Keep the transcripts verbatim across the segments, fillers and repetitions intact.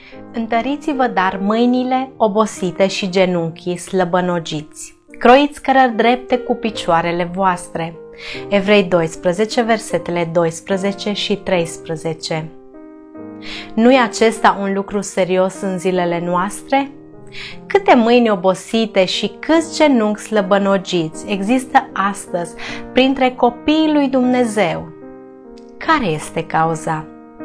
Întăriți-vă dar mâinile obosite și genunchii slăbănogiți. Croiți cărări drepte cu picioarele voastre. Evrei doisprezece, versetele doisprezece și treisprezece. Nu-i acesta un lucru serios în zilele noastre? Câte mâini obosite și câți genunchi slăbănogiți există astăzi printre copiii lui Dumnezeu? Care este cauza?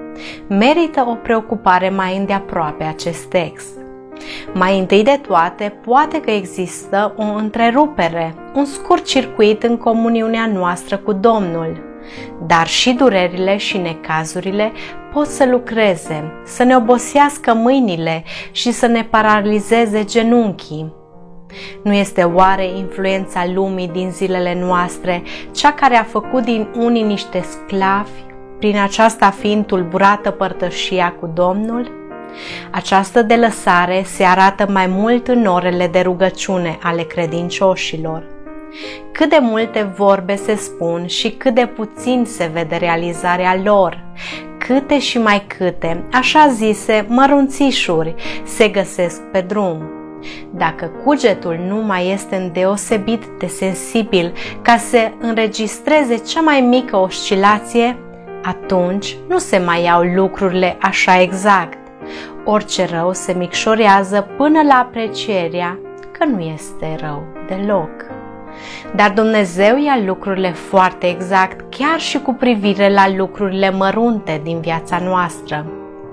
Merită o preocupare mai îndeaproape acest text. Mai întâi de toate, poate că există o întrerupere, un scurt circuit în comuniunea noastră cu Domnul, dar și durerile și necazurile pot să lucreze, să ne obosească mâinile și să ne paralizeze genunchii. Nu este oare influența lumii din zilele noastre cea care a făcut din unii niște sclavi, prin aceasta fiind tulburată părtășia cu Domnul? Această delăsare se arată mai mult în orele de rugăciune ale credincioșilor. Cât de multe vorbe se spun și cât de puțin se vede realizarea lor, câte și mai câte, așa zise, mărunțișuri se găsesc pe drum. Dacă cugetul nu mai este îndeosebit de sensibil ca să înregistreze cea mai mică oscilație, atunci nu se mai iau lucrurile așa exact. Orice rău se micșorează până la aprecierea că nu este rău deloc. Dar Dumnezeu ia lucrurile foarte exact, chiar și cu privire la lucrurile mărunte din viața noastră.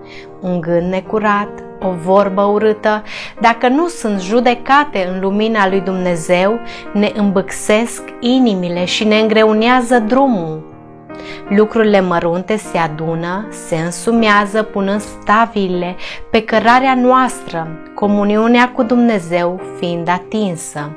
Un gând necurat, o vorbă urâtă, dacă nu sunt judecate în lumina lui Dumnezeu, ne îmbâxesc inimile și ne îngreunează drumul. Lucrurile mărunte se adună, se însumează punând stabiile pe cărarea noastră, comuniunea cu Dumnezeu fiind atinsă.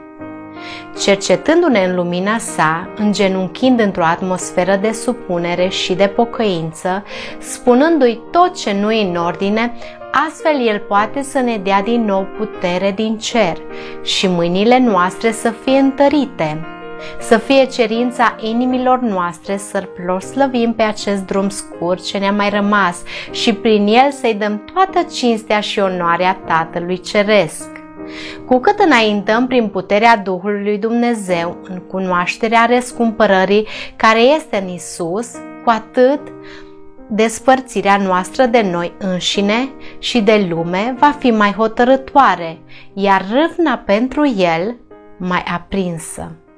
Cercetându-ne în lumina sa, îngenunchind într-o atmosferă de supunere și de pocăință, spunându-i tot ce nu e în ordine, astfel El poate să ne dea din nou putere din cer și mâinile noastre să fie întărite, să fie cerința inimilor noastre să-L proslăvim pe acest drum scurt ce ne-a mai rămas și prin el să-i dăm toată cinstea și onoarea Tatălui Ceresc. Cu cât înaintăm prin puterea Duhului lui Dumnezeu în cunoașterea răscumpărării care este în Isus, cu atât despărțirea noastră de noi înșine și de lume va fi mai hotărâtoare, iar râvna pentru El mai aprinsă.